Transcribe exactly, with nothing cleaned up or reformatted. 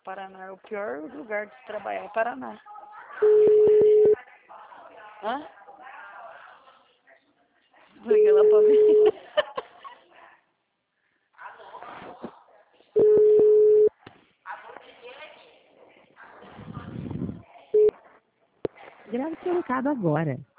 Paraná é o pior lugar de se trabalhar, é Paraná. Hã? Liga lá pra ver. Grave seu recado agora.